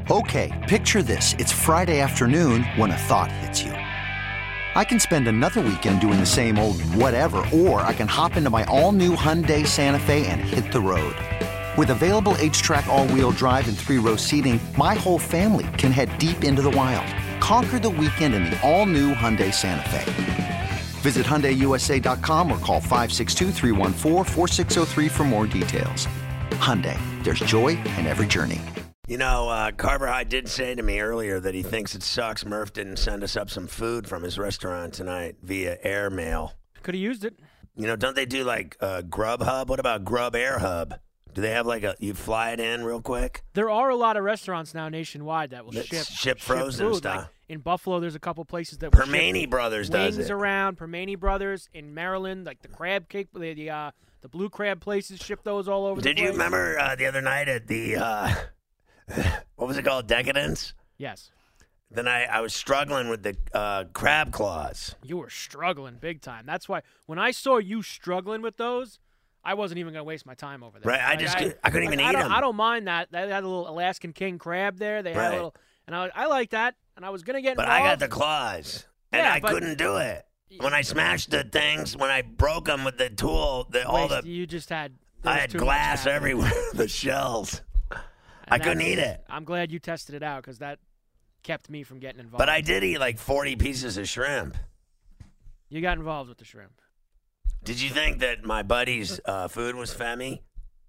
Okay, picture this. It's Friday afternoon when a thought hits you. I can spend another weekend doing the same old whatever, or I can hop into my all-new Hyundai Santa Fe and hit the road. With available H-Track all-wheel drive and 3-row seating, my whole family can head deep into the wild. Conquer the weekend in the all-new Hyundai Santa Fe. Visit HyundaiUSA.com or call 562-314-4603 for more details. Hyundai, there's joy in every journey. You know, Carver High did say to me earlier that he thinks it sucks Murph didn't send us up some food from his restaurant tonight via airmail. Could have used it. You know, don't they do like Grubhub? What about Grub Air Hub? Do they have like you fly it in real quick? There are a lot of restaurants now nationwide that will ship frozen food. stuff. Like in Buffalo, there's a couple places that will Permane ship Brothers does wings it. around. Permane Brothers in Maryland, like the crab cake, the blue crab places ship those all over the place. Did you remember the other night at the what was it called, Decadence? Yes. Then I was struggling with the crab claws. You were struggling big time. That's why when I saw you struggling with those, I wasn't even going to waste my time over there. Right, I couldn't even eat them. I don't mind that. They had a little Alaskan king crab there. They had a little, and I like that. And I was going to get involved. But I got the claws, and I couldn't do it. When I smashed the things, when I broke them with the tool, you just had. I had glass everywhere. The shells. I couldn't eat it. I'm glad you tested it out because that kept me from getting involved. But I did eat like 40 pieces of shrimp. You got involved with the shrimp. Did you think that my buddy's food was femmy?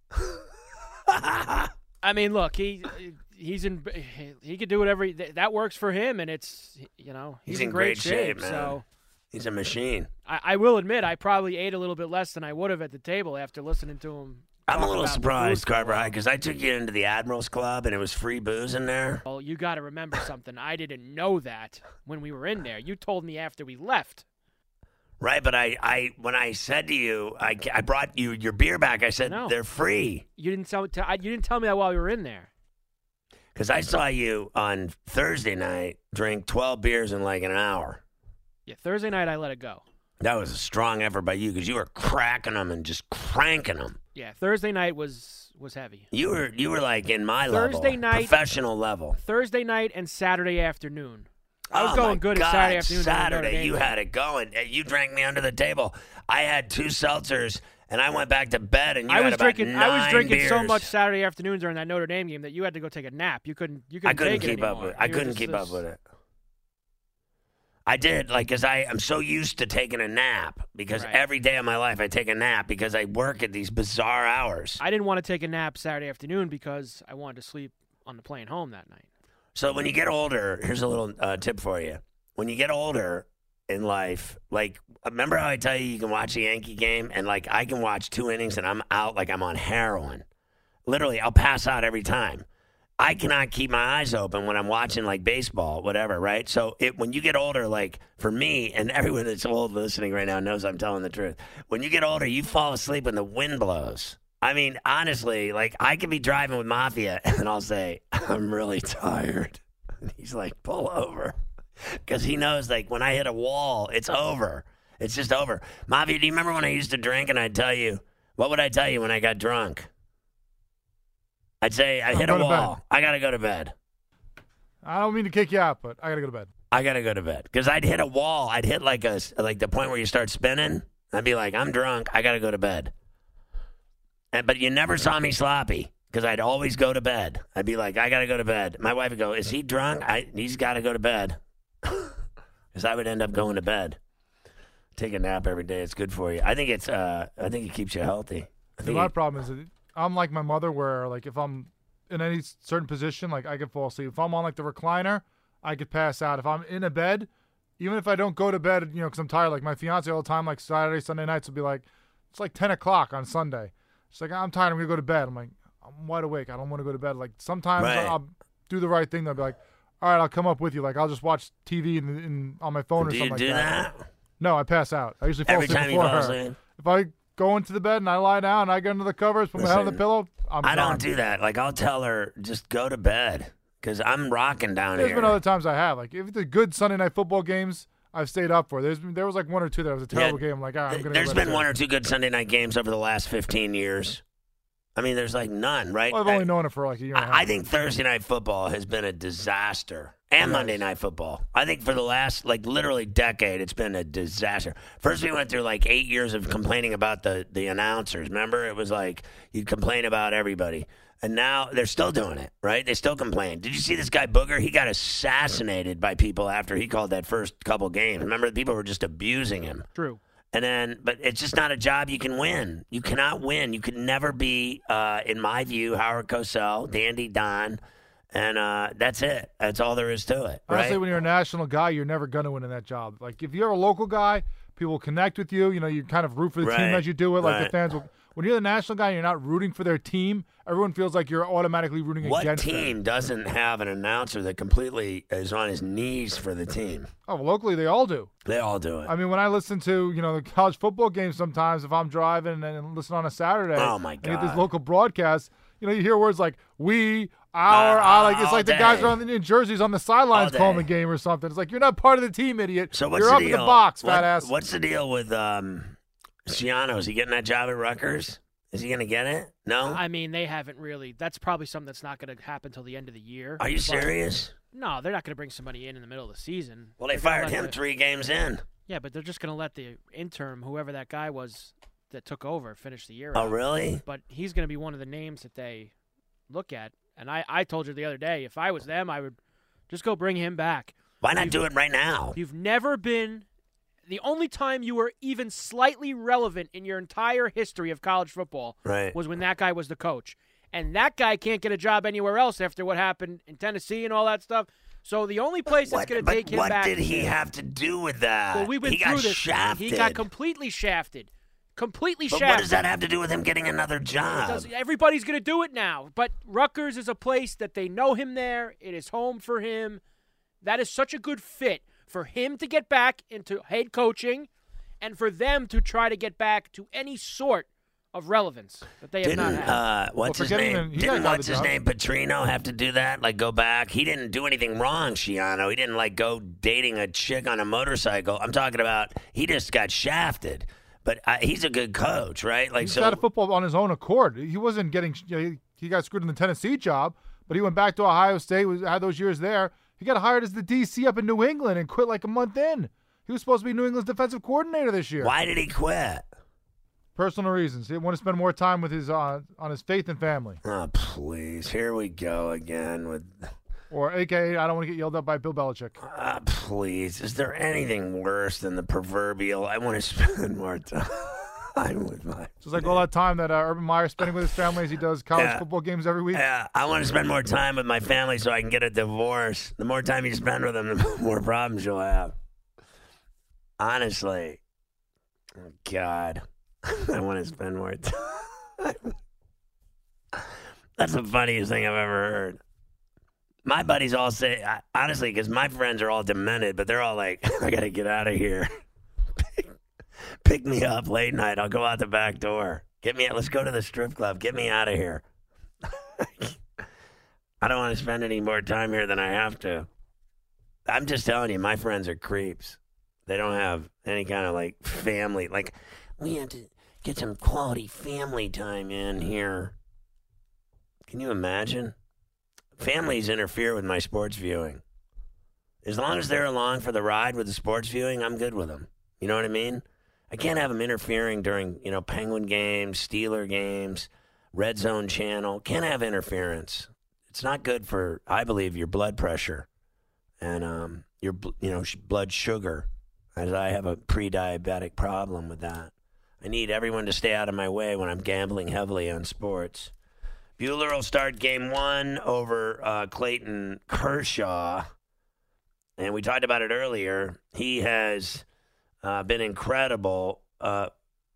I mean, look, he could do whatever that works for him, and it's he's in great shape, man. So he's a machine. I will admit, I probably ate a little bit less than I would have at the table after listening to him. I'm a little surprised, Carver High, because I took you into the Admirals Club, and it was free booze in there. Well, you got to remember something. I didn't know that when we were in there. You told me after we left. Right, but when I said to you, I brought you your beer back. I said they're free. You didn't tell me that while we were in there. Because I saw you on Thursday night drink 12 beers in like an hour. Yeah, Thursday night I let it go. That was a strong effort by you because you were cracking them and just cranking them. Yeah, Thursday night was heavy. You were like in my Thursday level, night, professional level. Thursday night and Saturday afternoon. I was oh going my good God, at Saturday afternoon. Saturday, you had it going. You drank me under the table. I had 2 seltzers, and I went back to bed, and I was drinking beers. So much Saturday afternoon during that Notre Dame game that you had to go take a nap. You couldn't I couldn't take it keep up anymore. with it. I couldn't keep up with it. I did, because I'm so used to taking a nap because every day of my life I take a nap because I work at these bizarre hours. I didn't want to take a nap Saturday afternoon because I wanted to sleep on the plane home that night. So when you get older, here's a little tip for you. When you get older in life, like, remember how I tell you can watch a Yankee game and, like, I can watch 2 innings and I'm out like I'm on heroin. Literally, I'll pass out every time. I cannot keep my eyes open when I'm watching, like, baseball, whatever, right? So when you get older, like, for me, and everyone that's old listening right now knows I'm telling the truth. When you get older, you fall asleep when the wind blows. I mean, honestly, like, I could be driving with Mafia, and I'll say, I'm really tired. And he's like, pull over. Because he knows, like, when I hit a wall, it's over. It's just over. Mafia, do you remember when I used to drink and I'd tell you, what would I tell you when I got drunk? I'd say, I hit a wall. I got to go to bed. I don't mean to kick you out, but I got to go to bed. I got to go to bed. Because I'd hit a wall. I'd hit like the point where you start spinning. I'd be like, I'm drunk. I got to go to bed. But you never saw me sloppy because I'd always go to bed. I'd be like, I got to go to bed. My wife would go, is he drunk? He's got to go to bed. Because I would end up going to bed. Take a nap every day. It's good for you. I think it keeps you healthy. My problem is that I'm like my mother where, like, if I'm in any certain position, like, I could fall asleep. If I'm on, like, the recliner, I could pass out. If I'm in a bed, even if I don't go to bed, because I'm tired, like, my fiance all the time, like, Saturday, Sunday nights will be like, it's like 10 o'clock on Sunday. She's like, I'm tired. I'm going to go to bed. I'm like, I'm wide awake. I don't want to go to bed. Like, sometimes I'll do the right thing. They'll be like, all right, I'll come up with you. Like, I'll just watch TV on my phone or something like that. Do you do that? No, I pass out. I usually fall asleep before her. If I go into the bed and I lie down and I get under the covers, put my head on the pillow, I don't do that. Like, I'll tell her, just go to bed because I'm rocking down here. There's been other times I have. Like, if it's a good Sunday night football games, I've stayed up for. There was like 1 or 2 that was a terrible game. I'm like, all right, I'm going to There's been 1 or 2 good Sunday night games over the last 15 years. I mean, there's like none, right? Well, I've only known it for like a year and a half. I think Thursday Night Football has been a disaster. And Monday Night Football. I think for the last, like, literally decade, it's been a disaster. First, we went through, like, 8 years of complaining about the announcers. Remember? It was like you'd complain about everybody. And now they're still doing it, right? They still complain. Did you see this guy Booger? He got assassinated by people after he called that first couple games. Remember? People were just abusing him. True. And then, but it's just not a job you can win. You cannot win. You could never be, in my view, Howard Cosell, Dandy Don. And that's it. That's all there is to it. Right? Honestly, when you're a national guy, you're never going to win in that job. Like, if you're a local guy, people will connect with you. You know, you kind of root for the team as you do it. Like, the fans will. When you're the national guy and you're not rooting for their team, everyone feels like you're automatically rooting against them. What team doesn't have an announcer that completely is on his knees for the team? Oh, well, locally, they all do. They all do it. I mean, when I listen to, the college football games sometimes, if I'm driving and listen on a Saturday, oh my God, and get these local broadcasts, you hear words like "we," "our," like it's like the guys are in jerseys on the sidelines calling the game or something. It's like, you're not part of the team, idiot. So what's you're the up deal? in the box, fat ass. What's the deal with Schiano? Is he getting that job at Rutgers? Is he going to get it? No? I mean, they haven't really. That's probably something that's not going to happen until the end of the year. Are you serious? No, they're not going to bring somebody in the middle of the season. Well, they fired him 3 games in. Yeah, but they're just going to let the interim, whoever that guy was that took over, finish the year. Oh, really? But he's going to be one of the names that they look at. And I told you the other day, if I was them, I would just go bring him back. Why not do it right now? You've never been. The only time you were even slightly relevant in your entire history of college football was when that guy was the coach. And that guy can't get a job anywhere else after what happened in Tennessee and all that stuff. So the only place that's going to take him back. What did he have to do with that? Well, we went he through got this. Shafted. He got completely shafted. Completely shafted. What does that have to do with him getting another job? Everybody's going to do it now. But Rutgers is a place that they know him there. It is home for him. That is such a good fit for him to get back into head coaching and for them to try to get back to any sort of relevance that they have not had. What's his name? Didn't Petrino have to do that? Like, go back? He didn't do anything wrong, Schiano. He didn't, like, go dating a chick on a motorcycle. I'm talking about he just got shafted. But he's a good coach, right? Like, he's got a football on his own accord. He wasn't getting he got screwed in the Tennessee job, but he went back to Ohio State, had those years there. He got hired as the DC up in New England and quit like a month in. He was supposed to be New England's defensive coordinator this year. Why did he quit? Personal reasons. He didn't want to spend more time with his on his faith and family. Oh, please. Here we go again with... Or, a.k.a., I don't want to get yelled at by Bill Belichick. Please. Is there anything worse than the proverbial, I want to spend more time with my... Just like all that time that Urban Meyer's spending with his family as he does college football games every week. Yeah, I want to spend more time with my family so I can get a divorce. The more time you spend with them, the more problems you'll have. Honestly. Oh, God. I want to spend more time. That's the funniest thing I've ever heard. My buddies all say, honestly, because my friends are all demented, but they're all like, I got to get out of here. Pick me up late night. I'll go out the back door. Let's go to the strip club. Get me out of here. I don't want to spend any more time here than I have to. I'm just telling you, my friends are creeps. They don't have any kind of, like, family. Like, we have to get some quality family time in here. Can you imagine? Families interfere with my sports viewing. As long as they're along for the ride with the sports viewing, I'm good with them. You know what I mean? I can't have them interfering during, Penguin games, Steeler games, Red Zone channel. Can't have interference. It's not good for, I believe, your blood pressure and your blood sugar, as I have a pre-diabetic problem with that. I need everyone to stay out of my way when I'm gambling heavily on sports. Bueller will start game 1 over Clayton Kershaw. And we talked about it earlier. He has been incredible. 14-4,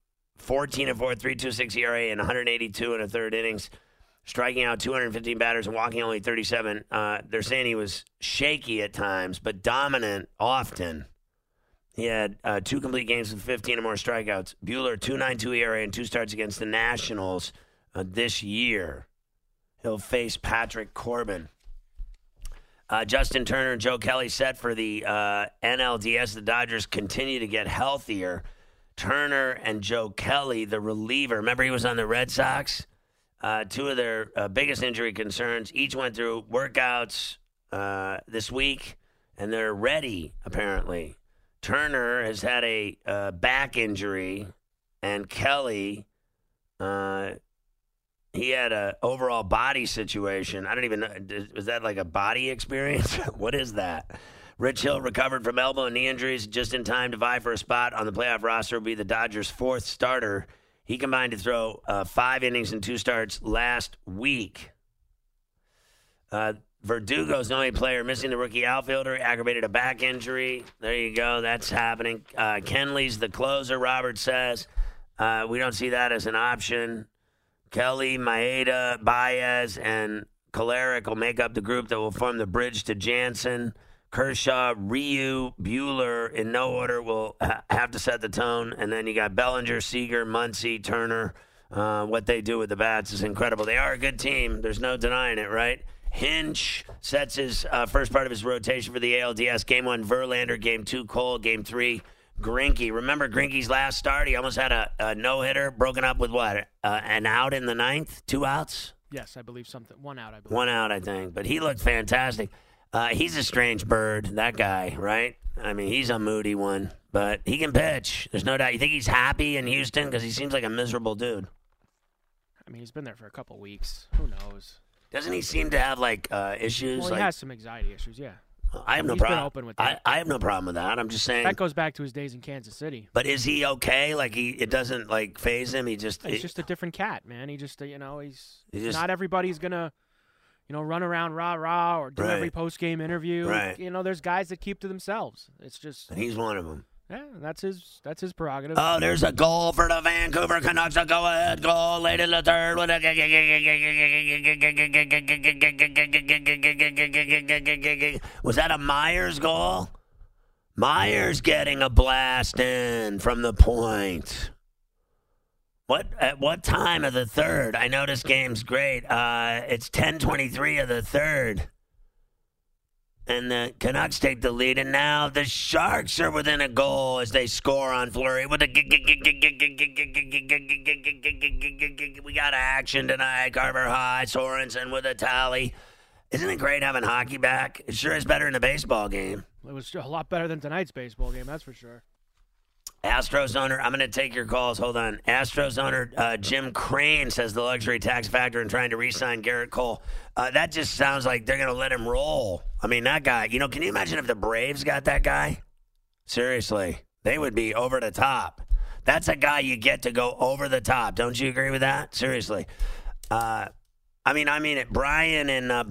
3.26 ERA, and 182 in a third innings, striking out 215 batters and walking only 37. They're saying he was shaky at times, but dominant often. He had 2 complete games with 15 or more strikeouts. Bueller, 2.92 ERA and 2 starts against the Nationals this year. He'll face Patrick Corbin. Justin Turner and Joe Kelly set for the NLDS. The Dodgers continue to get healthier. Turner and Joe Kelly, the reliever. Remember he was on the Red Sox? two of their biggest injury concerns. Each went through workouts this week, and they're ready, apparently. Turner has had a back injury, and Kelly, he had an overall body situation. I don't even know. Was that like a body experience? What is that? Rich Hill recovered from elbow and knee injuries just in time to vie for a spot on the playoff roster. Will be the Dodgers' fourth starter. He combined to throw 5 innings and 2 starts last week. Verdugo's the only player missing the rookie outfielder. He aggravated a back injury. There you go. That's happening. Kenley's the closer, Robert says. We don't see that as an option. Kelly, Maeda, Baez, and Kolarek will make up the group that will form the bridge to Jansen. Kershaw, Ryu, Buehler, in no order, will have to set the tone. And then you got Bellinger, Seager, Muncy, Turner. What they do with the bats is incredible. They are a good team. There's no denying it, right? Hinch sets his first part of his rotation for the ALDS. Game 1, Verlander. Game 2, Cole. Game 3, Greinke. Remember Greinke's last start? He almost had a no-hitter, broken up with what? An out in the 9th? 2 outs? Yes, I believe something. 1 out, I believe. 1 out, I think. But he looked fantastic. He's a strange bird, that guy, right? I mean, he's a moody one, but he can pitch. There's no doubt. You think he's happy in Houston? Because he seems like a miserable dude. I mean, he's been there for a couple weeks. Who knows? Doesn't he seem to have, issues? Well, he has some anxiety issues, yeah. I have no He's problem. been open with that. I have no problem with that. I'm just saying. That goes back to his days in Kansas City. But is he okay? It doesn't, faze him? He's just a different cat, man. He just, he's not everybody's going to, run around rah-rah or do every post-game interview. Right. There's guys that keep to themselves. It's just. And he's one of them. Yeah, that's his prerogative. Oh, there's a goal for the Vancouver Canucks. A go-ahead goal late in the third. Was that a Myers goal? Myers getting a blast in from the point. At what time of the third? I know this game's great. It's 10:23 of the third. And the Canucks take the lead, and now the Sharks are within a goal as they score on Fleury. With we got action tonight. Carver High, Sorensen with a tally. Isn't it great having hockey back? It sure is better than a baseball game. It was a lot better than tonight's baseball game, that's for sure. Astros owner, I'm going to take your calls. Hold on. Astros owner Jim Crane says the luxury tax factor in trying to re-sign Garrett Cole. That just sounds like they're going to let him roll. I mean, that guy, can you imagine if the Braves got that guy? Seriously, they would be over the top. That's a guy you get to go over the top. Don't you agree with that? Seriously. I mean it. Brian in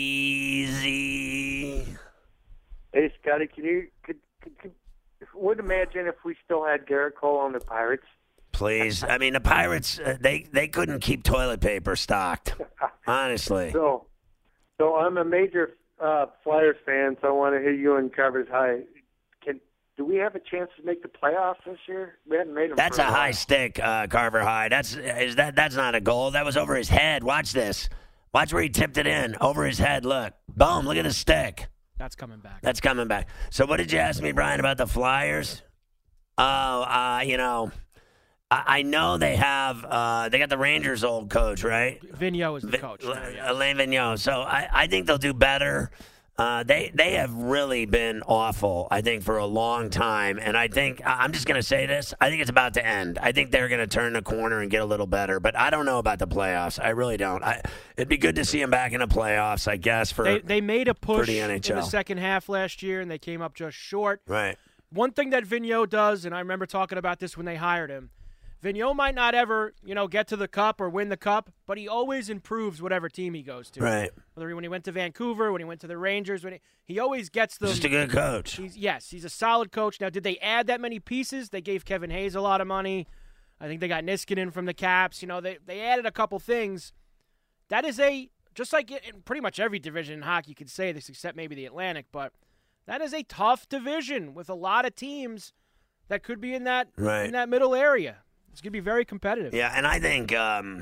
Boise. Hey, Scotty, could would imagine if we still had Garrett Cole on the Pirates. Please. I mean, the Pirates, they couldn't keep toilet paper stocked, honestly. So I'm a major Flyers fan, so I want to hear you and Carver's High. Do we have a chance to make the playoffs this year? We haven't made them. That's a high stick, Carver High. That's not a goal. That was over his head. Watch this. Watch where he tipped it in. Over his head. Look. Boom. Look at the stick. That's coming back. That's coming back. So what did you ask me, Brian, about the Flyers? I know they have they got the Rangers' old coach, right? Vigneault is the coach. Alain Vigneault. So I think they'll do better. They have really been awful, I think, for a long time. And I think, I'm just going to say this, I think it's about to end. I think they're going to turn the corner and get a little better. But I don't know about the playoffs. I really don't. It'd be good to see them back in the playoffs, I guess, They made a push the NHL. in the second half last year, and they came up just short. Right. One thing that Vigneault does, and I remember talking about this when they hired him, Vigneault might not ever, get to the cup or win the cup, but he always improves whatever team he goes to. Right. Whether when he went to Vancouver, when he went to the Rangers, he always gets them. Just a good coach. He's a solid coach. Now, did they add that many pieces? They gave Kevin Hayes a lot of money. I think they got Niskanen from the Caps. They added a couple things. That is just like in pretty much every division in hockey, you could say this, except maybe the Atlantic, but that is a tough division with a lot of teams that could be in that middle area. It's going to be very competitive. Yeah, and I think I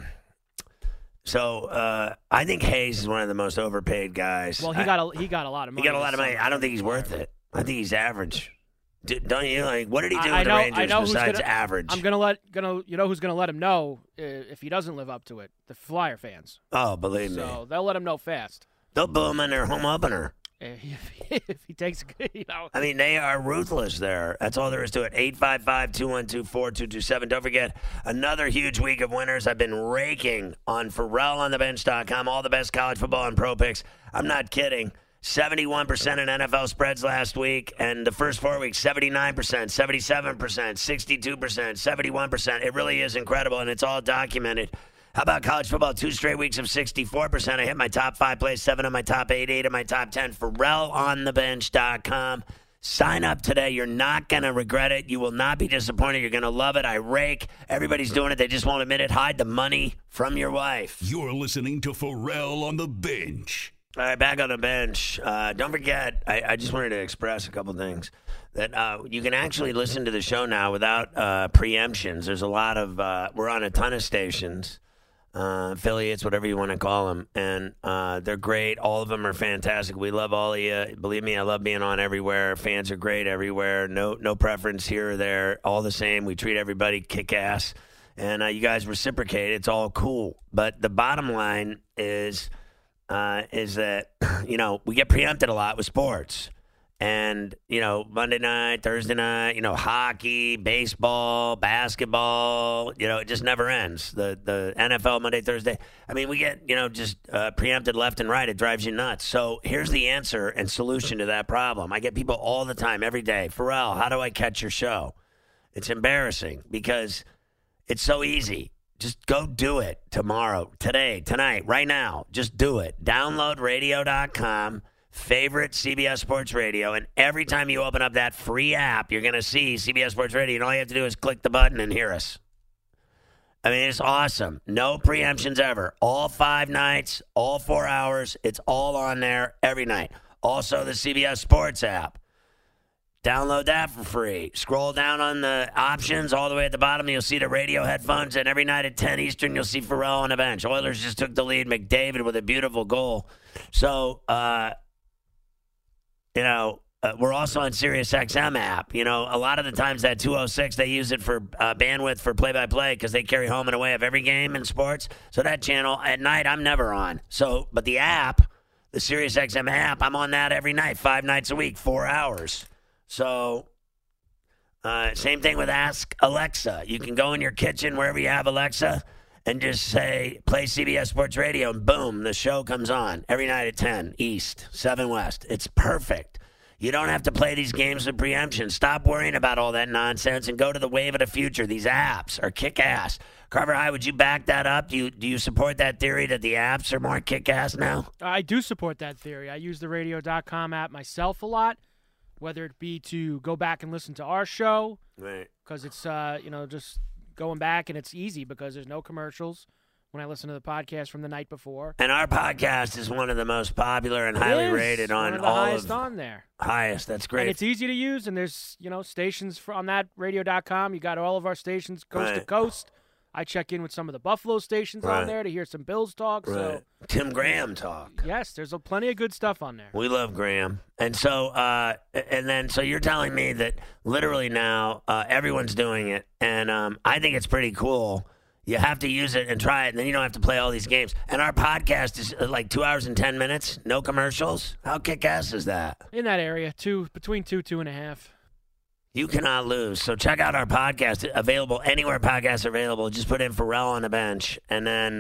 think Hayes is one of the most overpaid guys. Well, he got a lot of money. He got a lot of money. I don't think he's worth it. I think he's average. Don't you? Like, what did he do I with the know- Rangers I know who's besides gonna- average? you know who's going to let him know if he doesn't live up to it? The Flyer fans. Oh, believe me. So they'll let him know fast. They'll boo him in their home opener. If he takes, I mean, they are ruthless there. That's all there is to it. 855-212-4227. Don't forget, another huge week of winners. I've been raking on PharrellOnTheBench.com, all the best college football and pro picks. I'm not kidding. 71% in NFL spreads last week, and the first 4 weeks, 79%, 77%, 62%, 71%. It really is incredible, and it's all documented. How about college football? 2 straight weeks of 64%. I hit my top 5 plays, 7 of my top 8, 8 of my top 10. PharrellOnTheBench.com. Sign up today. You're not going to regret it. You will not be disappointed. You're going to love it. I rake. Everybody's doing it. They just won't admit it. Hide the money from your wife. You're listening to Pharrell on the Bench. All right, back on the bench. Don't forget, I just wanted to express a couple things. That you can actually listen to the show now without preemptions. There's a lot of, we're on a ton of stations. Affiliates, whatever you want to call them, and they're great. All of them are fantastic. We love all of you. Believe me, I love being on everywhere. Fans are great everywhere. No preference here or there. All the same. We treat everybody kick-ass, and you guys reciprocate. It's all cool. But the bottom line is that, we get preempted a lot with sports. And, Monday night, Thursday night, hockey, baseball, basketball, it just never ends. The NFL, Monday, Thursday. I mean, we get, just preempted left and right. It drives you nuts. So here's the answer and solution to that problem. I get people all the time, every day. Pharrell, how do I catch your show? It's embarrassing because it's so easy. Just go do it tomorrow, today, tonight, right now. Just do it. Download radio.com. Favorite CBS Sports Radio, and every time you open up that free app, you're going to see CBS Sports Radio, and all you have to do is click the button and hear us. I mean, it's awesome. No preemptions ever. All 5 nights, all 4 hours, it's all on there every night. Also, the CBS Sports app. Download that for free. Scroll down on the options all the way at the bottom. You'll see the radio headphones, and every night at 10 Eastern, you'll see Pharrell on the bench. Oilers just took the lead. McDavid with a beautiful goal. So, we're also on SiriusXM app. A lot of the times that 206, they use it for bandwidth for play-by-play because they carry home and away of every game in sports. So that channel, at night, I'm never on. But the app, the SiriusXM app, I'm on that every night, 5 nights a week, 4 hours. So same thing with Ask Alexa. You can go in your kitchen, wherever you have Alexa, and just say, play CBS Sports Radio, and boom, the show comes on every night at 10 East, 7 West. It's perfect. You don't have to play these games with preemption. Stop worrying about all that nonsense and go to the wave of the future. These apps are kick-ass. Carver High, would you back that up? Do you support that theory that the apps are more kick-ass now? I do support that theory. I use the radio.com app myself a lot, whether it be to go back and listen to our show, Right. because it's, just going back, and it's easy because there's no commercials when I listen to the podcast from the night before. And our podcast is one of the most popular and highly rated on one of the all highest of on there. Highest. That's great. And it's easy to use, and there's, stations on that radio.com. You got all of our stations coast to Right. coast. I check in with some of the Buffalo stations Right. on there to hear some Bills talk. Right. So Tim Graham talk. yes, there's plenty of good stuff on there. We love Graham. And so so you're telling me that literally now everyone's doing it, and I think it's pretty cool. You have to use it and try it, and then you don't have to play all these games. And our podcast is like 2 hours and 10 minutes, no commercials. How kick-ass is that? In that area, between 2.5. You cannot lose. So check out our podcast, available anywhere podcasts are available. Just put in Pharrell on the bench, and then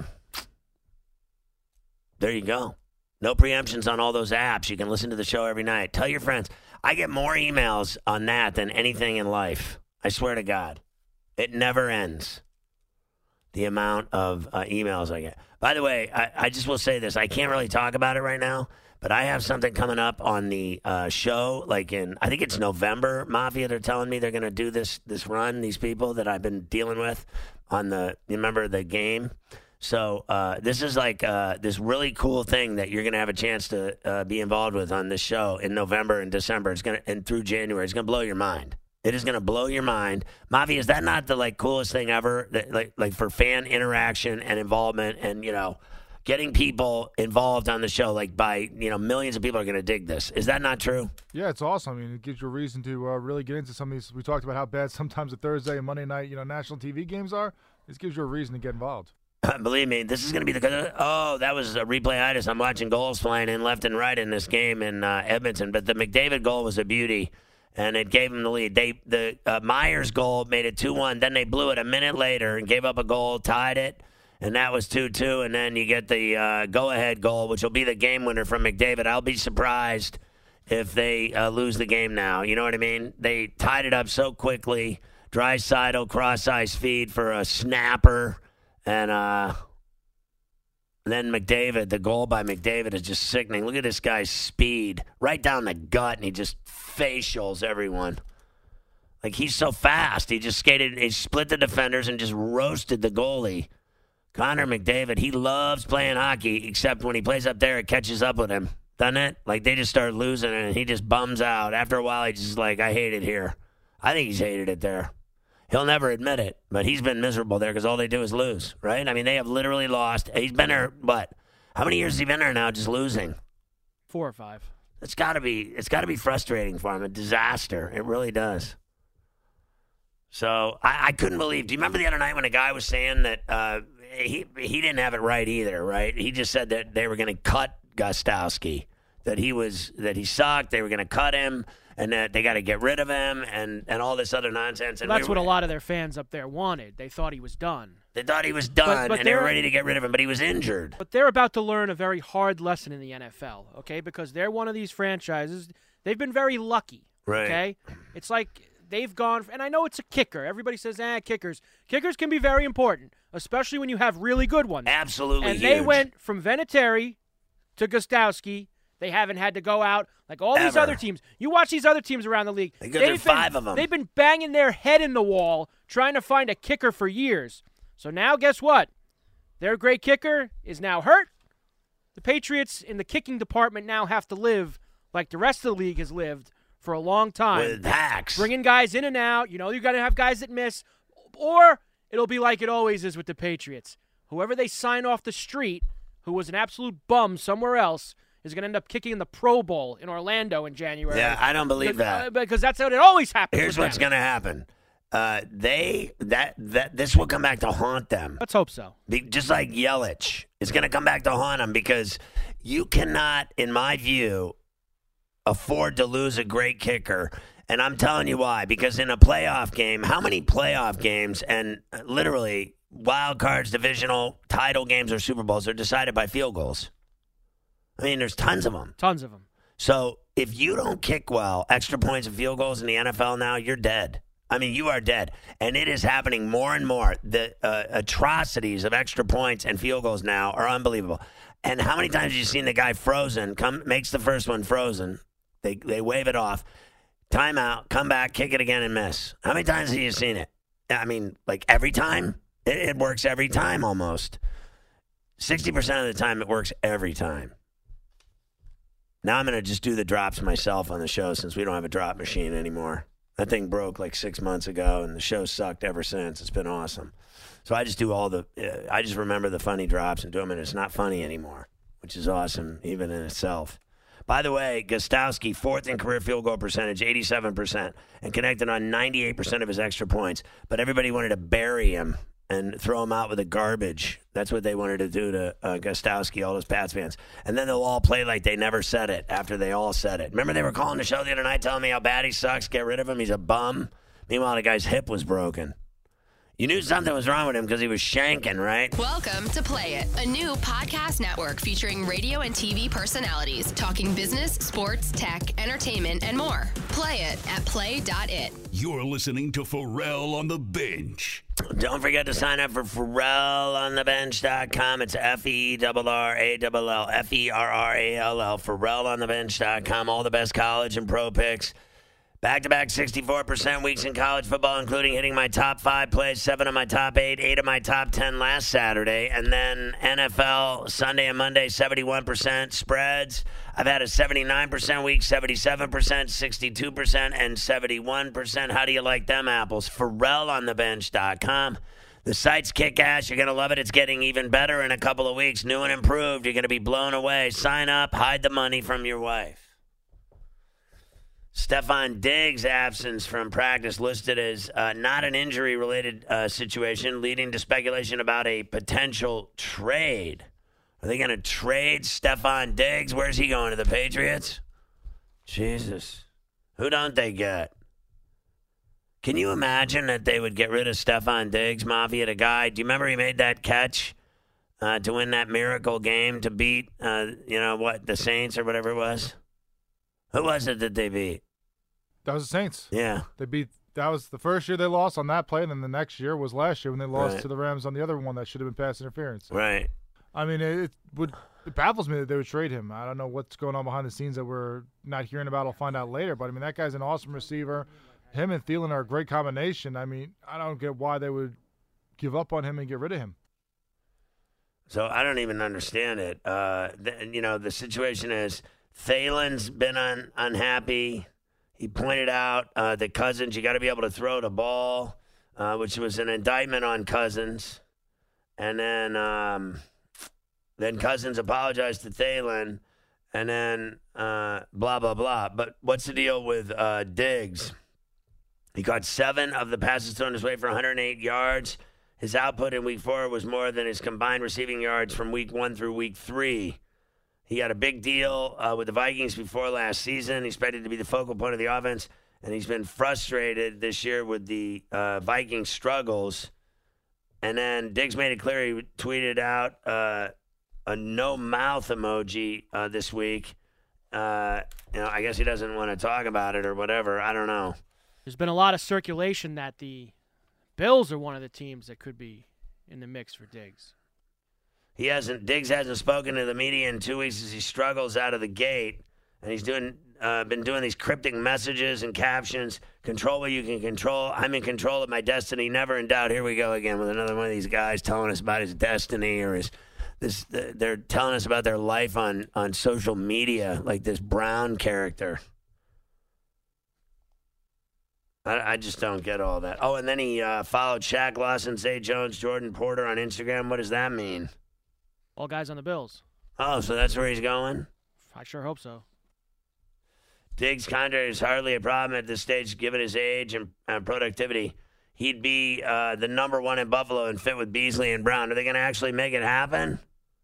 there you go. No preemptions on all those apps. You can listen to the show every night. Tell your friends. I get more emails on that than anything in life. I swear to God. It never ends. The amount of emails I get. By the way, I just will say this. I can't really talk about it right now, but I have something coming up on the show, like I think it's November. Mafia, they're telling me they're going to do this run, these people that I've been dealing with on you remember the game? So this is like this really cool thing that you're going to have a chance to be involved with on this show in November and December. And through January. It's going to blow your mind. It is going to blow your mind. Mafia, is that not the coolest thing ever? That, like for fan interaction and involvement and, getting people involved on the show, like by, millions of people are going to dig this. Is that not true? Yeah, it's awesome. I mean, it gives you a reason to really get into some of these. We talked about how bad sometimes the Thursday and Monday night, national TV games are. This gives you a reason to get involved. Believe me, this is going to be that was a replay-itis. I'm watching goals flying in left and right in this game in Edmonton, but the McDavid goal was a beauty, and it gave them the lead. The Myers goal made it 2-1. Then they blew it a minute later and gave up a goal, tied it. And that was 2-2, and then you get the go-ahead goal, which will be the game winner from McDavid. I'll be surprised if they lose the game now. You know what I mean? They tied it up so quickly. Draisaitl cross-ice feed for a snapper, and then McDavid, the goal by McDavid is just sickening. Look at this guy's speed. Right down the gut, and he just facials everyone. Like, he's so fast. He just skated, he split the defenders and just roasted the goalie. Connor McDavid, he loves playing hockey, except when he plays up there, it catches up with him. Doesn't it? Like, they just start losing, and he just bums out. After a while, he's just like, I hate it here. I think he's hated it there. He'll never admit it, but he's been miserable there because all they do is lose, right? I mean, they have literally lost. He's been there, what? How many years has he been there now just losing? 4 or 5. It's got to be frustrating for him, a disaster. It really does. So I couldn't believe. Do you remember the other night when a guy was saying that he didn't have it right either, right? He just said that they were going to cut Gostowski, that he sucked, they were going to cut him, and that they got to get rid of him, and all this other nonsense. And that's what a lot of their fans up there wanted. They thought he was done. They thought he was done, and they were ready to get rid of him, but he was injured. But they're about to learn a very hard lesson in the NFL, okay? Because they're one of these franchises. They've been very lucky, okay? It's like they've gone, and I know it's a kicker. Everybody says, kickers. Kickers can be very important, especially when you have really good ones. Absolutely and huge. They went from Vinatieri to Gostowski. They haven't had to go out like all these other teams. You watch these other teams around the league. There's 5 of them. They've been banging their head in the wall trying to find a kicker for years. So now guess what? Their great kicker is now hurt. The Patriots in the kicking department now have to live like the rest of the league has lived for a long time. With hacks. Bringing guys in and out. You got to have guys that miss. Or it'll be like it always is with the Patriots. Whoever they sign off the street, who was an absolute bum somewhere else, is going to end up kicking in the Pro Bowl in Orlando in January. Yeah, I don't believe that. Because that's how it always happens. Here's what's going to happen. This will come back to haunt them. Let's hope so. Just like Yelich. It's going to come back to haunt them because you cannot, in my view, afford to lose a great kicker. And I'm telling you why. Because in a playoff game, how many playoff games and literally wild cards, divisional, title games, or Super Bowls are decided by field goals? I mean, there's tons of them. Tons of them. So if you don't kick well, extra points and field goals in the NFL now, you're dead. I mean, you are dead. And it is happening more and more. The atrocities of extra points and field goals now are unbelievable. And how many times have you seen the guy frozen, makes the first one frozen, they wave it off, timeout, come back, kick it again and miss? How many times have you seen it? I mean, like every time? It works every time almost. 60% of the time it works every time. Now I'm going to just do the drops myself on the show since we don't have a drop machine anymore. That thing broke like 6 months ago, and the show sucked ever since. It's been awesome. So I just do I just remember the funny drops and do them, and it's not funny anymore, which is awesome even in itself. By the way, Gostowski, 4th in career field goal percentage, 87%, and connected on 98% of his extra points. But everybody wanted to bury him and throw him out with the garbage. That's what they wanted to do to Gostowski, all those Pats fans. And then they'll all play like they never said it after they all said it. Remember they were calling the show the other night telling me how bad he sucks, get rid of him, he's a bum? Meanwhile, the guy's hip was broken. You knew something was wrong with him because he was shanking, right? Welcome to Play It, a new podcast network featuring radio and TV personalities talking business, sports, tech, entertainment, and more. Play it at play.it. You're listening to Pharrell on the Bench. Don't forget to sign up for PharrellOnTheBench.com. It's FERRALL, FERRALL, PharrellOnTheBench.com. All the best college and pro picks. Back-to-back 64% weeks in college football, including hitting my top 5 plays, 7 of my top 8, 8 of my top 10 last Saturday. And then NFL, Sunday and Monday, 71% spreads. I've had a 79% week, 77%, 62%, and 71%. How do you like them apples? PharrellOnTheBench.com. The site's kick-ass. You're going to love it. It's getting even better in a couple of weeks. New and improved. You're going to be blown away. Sign up. Hide the money from your wife. Stephon Diggs' absence from practice listed as not an injury-related situation, leading to speculation about a potential trade. Are they going to trade Stephon Diggs? Where's he going, to the Patriots? Jesus. Who don't they get? Can you imagine that they would get rid of Stephon Diggs, Mafia, the guy? Do you remember he made that catch to win that miracle game to beat, the Saints or whatever it was? Who was it that they beat? That was the Saints. Yeah. That was the first year they lost on that play, and then the next year was last year when they lost to the Rams on the other one that should have been pass interference. Right. I mean, it baffles me that they would trade him. I don't know what's going on behind the scenes that we're not hearing about. I'll find out later. But, I mean, that guy's an awesome receiver. Him and Thielen are a great combination. I mean, I don't get why they would give up on him and get rid of him. So I don't even understand it. The situation is Thielen's been unhappy. He pointed out that Cousins, you got to be able to throw the ball, which was an indictment on Cousins. And then Cousins apologized to Thielen, and then blah, blah, blah. But what's the deal with Diggs? He caught 7 of the passes thrown his way for 108 yards. His output in Week 4 was more than his combined receiving yards from Week 1 through Week 3. He had a big deal with the Vikings before last season. He's expected to be the focal point of the offense, and he's been frustrated this year with the Vikings' struggles. And then Diggs made it clear. He tweeted out a no-mouth emoji this week. I guess he doesn't want to talk about it or whatever. I don't know. There's been a lot of circulation that the Bills are one of the teams that could be in the mix for Diggs. Diggs hasn't spoken to the media in 2 weeks as he struggles out of the gate, and he's been doing these cryptic messages and captions. Control what you can control. I'm in control of my destiny. Never in doubt. Here we go again with another one of these guys telling us about his destiny or they're telling us about their life on social media, like this Brown character. I just don't get all that. Oh, and then he followed Shaq Lawson, Zay Jones, Jordan Porter on Instagram. What does that mean? All guys on the Bills. Oh, so that's where he's going? I sure hope so. Diggs' contract is hardly a problem at this stage, given his age and productivity. He'd be the number 1 in Buffalo and fit with Beasley and Brown. Are they going to actually make it happen?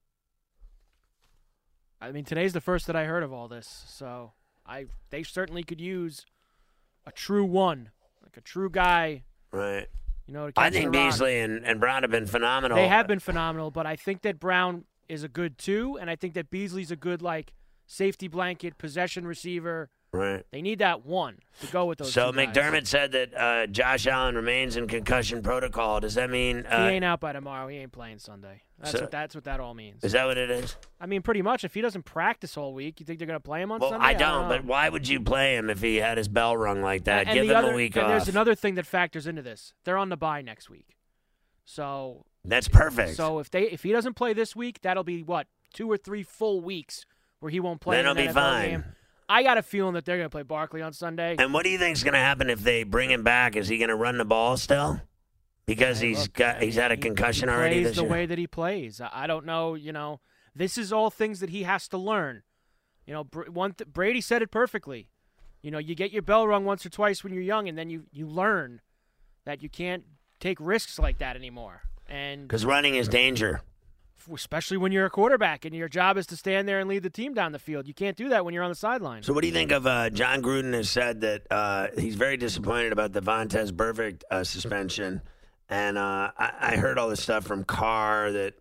I mean, today's the first that I heard of all this, so they certainly could use a true one, like a true guy. Right. To I think Beasley and Brown have been phenomenal. They have been phenomenal, but I think that Brown is a good 2, and I think that Beasley's a good, safety blanket, possession receiver. Right. They need that one to go with those So two guys. McDermott said that Josh Allen remains in concussion protocol. Does that mean he ain't out by tomorrow? He ain't playing Sunday. That's what that all means. Is that what it is? I mean, pretty much. If he doesn't practice all week, you think they're going to play him on Sunday? Well, I don't. But why would you play him if he had his bell rung like that? Give him a week off. And there's another thing that factors into this. They're on the bye next week, so that's perfect. So if he doesn't play this week, that'll be 2 or 3 full weeks where he won't play. Then he'll be fine. Game. I got a feeling that they're going to play Barkley on Sunday. And what do you think is going to happen if they bring him back? Is he going to run the ball still? Because he's had a concussion already this year. He plays the way that he plays. I don't know. This is all things that he has to learn. Brady said it perfectly. You get your bell rung once or twice when you're young, and then you learn that you can't take risks like that anymore. And because running is danger. Especially when you're a quarterback and your job is to stand there and lead the team down the field. You can't do that when you're on the sideline. So what do you think of John Gruden has said that he's very disappointed about the Vontaze Burfict suspension. And I heard all this stuff from Carr that,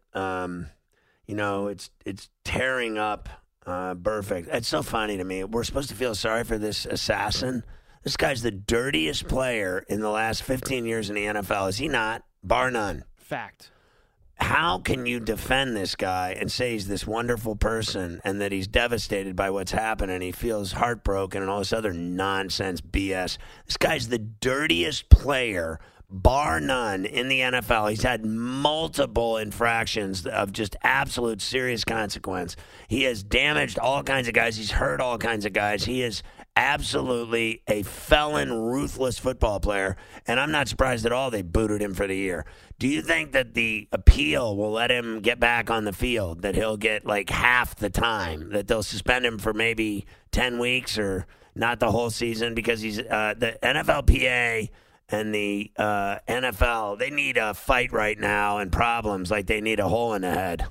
it's tearing up Burfict. It's so funny to me. We're supposed to feel sorry for this assassin. This guy's the dirtiest player in the last 15 years in the NFL. Is he not? Bar none. Fact. How can you defend this guy and say he's this wonderful person and that he's devastated by what's happened and he feels heartbroken and all this other nonsense BS? This guy's the dirtiest player, bar none, in the NFL. He's had multiple infractions of just absolute serious consequence. He has damaged all kinds of guys. He's hurt all kinds of guys. He is absolutely a felon, ruthless football player, and I'm not surprised at all they booted him for the year. Do you think that the appeal will let him get back on the field, that he'll get like half the time, that they'll suspend him for maybe 10 weeks or not the whole season? Because he's the NFLPA and the NFL, they need a fight right now and problems like they need a hole in the head.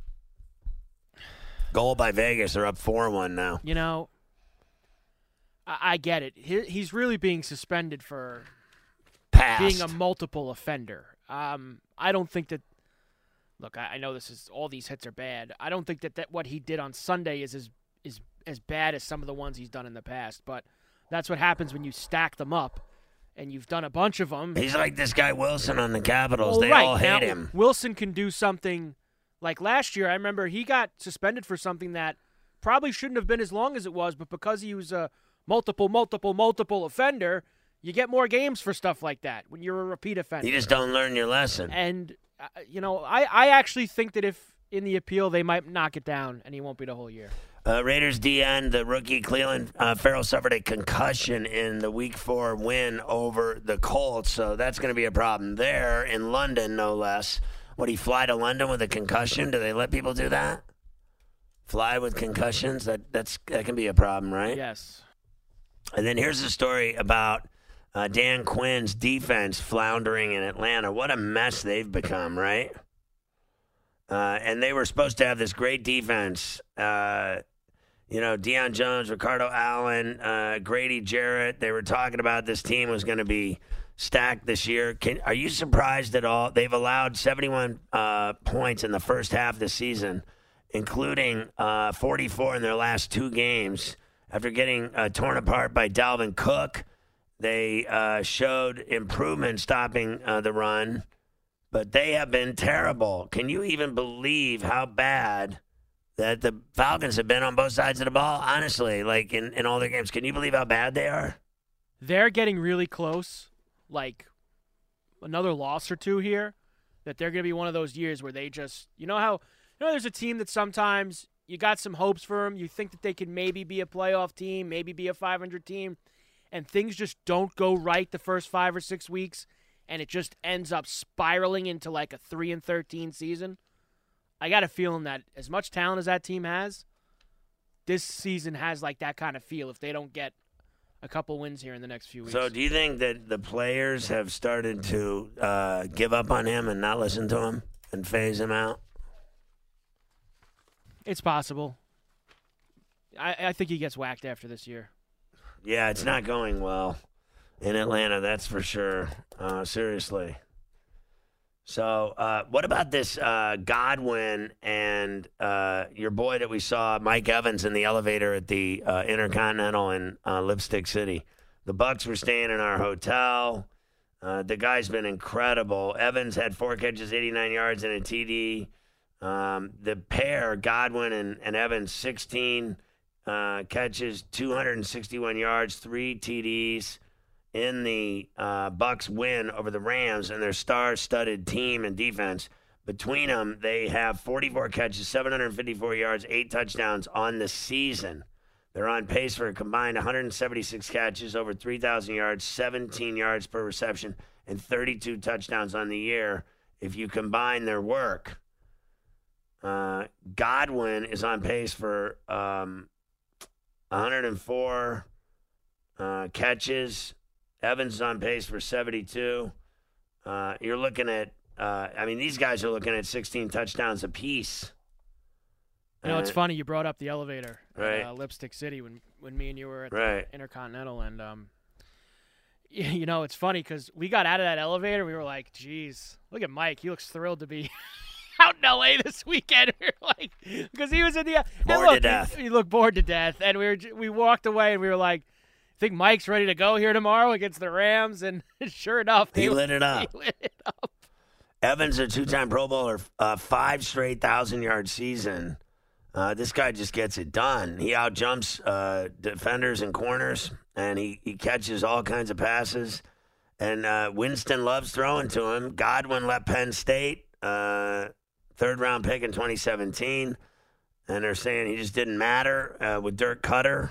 Goal by Vegas. They're up 4-1 now. You know, I get it. He's really being suspended for being a multiple offender. I don't think that. Look, I know all these hits are bad. I don't think that what he did on Sunday is as bad as some of the ones he's done in the past. But that's what happens when you stack them up, and you've done a bunch of them. He's like this guy Wilson on the Capitals. Well, they all hate him. Wilson can do something. Like last year, I remember he got suspended for something that probably shouldn't have been as long as it was, but because he was a multiple offender, you get more games for stuff like that when you're a repeat offender. You just don't learn your lesson. And, I actually think that if in the appeal they might knock it down and he won't be the whole year. Raiders DN, the rookie Cleveland Farrell suffered a concussion in the Week 4 win over the Colts, so that's going to be a problem there in London, no less. Would he fly to London with a concussion? Do they let people do that? Fly with concussions? That can be a problem, right? Yes. And then here's a story about Dan Quinn's defense floundering in Atlanta. What a mess they've become, right? And they were supposed to have this great defense. Deion Jones, Ricardo Allen, Grady Jarrett. They were talking about this team was going to be stacked this year. Are you surprised at all? They've allowed 71 points in the first half of the season, including 44 in their last 2 games. After getting torn apart by Dalvin Cook, they showed improvement stopping the run, but they have been terrible. Can you even believe how bad that the Falcons have been on both sides of the ball? Honestly, like in all their games. Can you believe how bad they are? They're getting really close. Like another loss or two here, that they're going to be one of those years where they just, there's a team that sometimes you got some hopes for them. You think that they can maybe be a playoff team, maybe be a 500 team, and things just don't go right the first 5 or 6 weeks, and it just ends up spiraling into like a 3-13 season. I got a feeling that as much talent as that team has, this season has like that kind of feel if they don't get a couple wins here in the next few weeks. So do you think that the players have started to give up on him and not listen to him and phase him out? It's possible. I think he gets whacked after this year. Yeah, it's not going well in Atlanta, that's for sure. Seriously. So what about this Godwin and your boy that we saw, Mike Evans, in the elevator at the Intercontinental in Lipstick City? The Bucs were staying in our hotel. The guy's been incredible. Evans had 4 catches, 89 yards, and a TD. The pair, Godwin and Evans, 16 catches, 261 yards, 3 TDs. In the Bucs win over the Rams and their star-studded team and defense. Between them, they have 44 catches, 754 yards, 8 touchdowns on the season. They're on pace for a combined 176 catches, over 3,000 yards, 17 yards per reception, and 32 touchdowns on the year if you combine their work. Godwin is on pace for 104 catches. Evans is on pace for 72. You're looking at, these guys are looking at 16 touchdowns apiece. It's funny you brought up the elevator right. at Lipstick City when me and you were at right. the Intercontinental. And, it's funny because we got out of that elevator. We were like, geez, look at Mike. He looks thrilled to be out in L.A. this weekend. We were like, because he was in the bored to death. He looked bored to death. And we walked away and we were like, I think Mike's ready to go here tomorrow against the Rams, and sure enough, he lit it up. Evans, a 2-time Pro Bowler, 5 straight 1,000-yard season. This guy just gets it done. He outjumps defenders and corners, and he catches all kinds of passes. And Winston loves throwing to him. Godwin left Penn State, 3rd-round pick in 2017, and they're saying he just didn't matter with Dirk Cutter.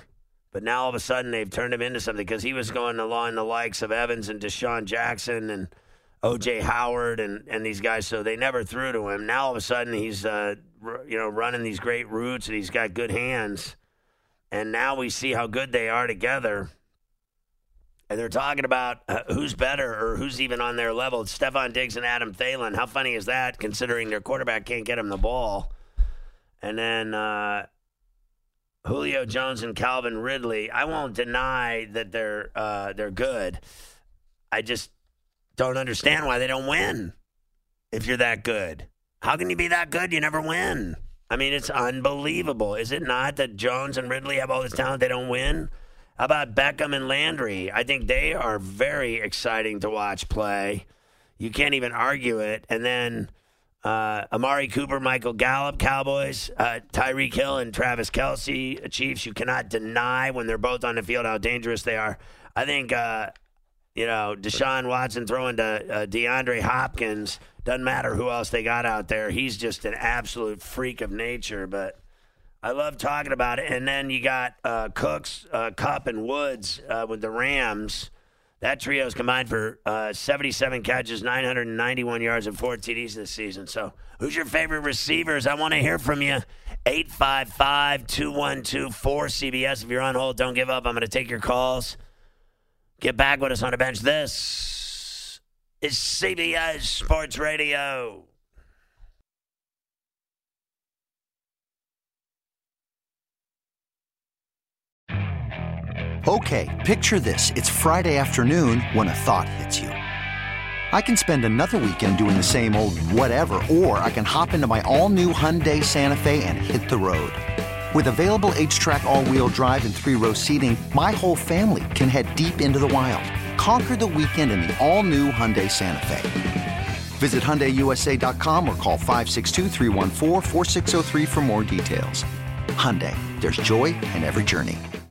But now all of a sudden they've turned him into something because he was going along the likes of Evans and Deshaun Jackson and O.J. Howard and these guys, so they never threw to him. Now all of a sudden he's running these great routes and he's got good hands. And now we see how good they are together. And they're talking about who's better or who's even on their level. It's Stephon Diggs and Adam Thielen. How funny is that, considering their quarterback can't get him the ball? And then Julio Jones and Calvin Ridley. I won't deny that they're good. I just don't understand why they don't win if you're that good. How can you be that good? You never win. I mean, it's unbelievable. Is it not that Jones and Ridley have all this talent, they don't win? How about Beckham and Landry? I think they are very exciting to watch play. You can't even argue it. And then Amari Cooper, Michael Gallup, Cowboys, Tyreek Hill and Travis Kelce, Chiefs. You cannot deny when they're both on the field how dangerous they are. I think, Deshaun Watson throwing to DeAndre Hopkins, doesn't matter who else they got out there. He's just an absolute freak of nature, but I love talking about it. And then you got Cooks, Kupp, and Woods with the Rams. That trio's combined for 77 catches, 991 yards, and 4 TDs this season. So who's your favorite receivers? I want to hear from you. 855-212-4CBS. If you're on hold, don't give up. I'm going to take your calls. Get back with us on the bench. This is CBS Sports Radio. Okay, picture this. It's Friday afternoon when a thought hits you. I can spend another weekend doing the same old whatever, or I can hop into my all-new Hyundai Santa Fe and hit the road. With available H-Track all-wheel drive and 3-row seating, my whole family can head deep into the wild. Conquer the weekend in the all-new Hyundai Santa Fe. Visit HyundaiUSA.com or call 562-314-4603 for more details. Hyundai, there's joy in every journey.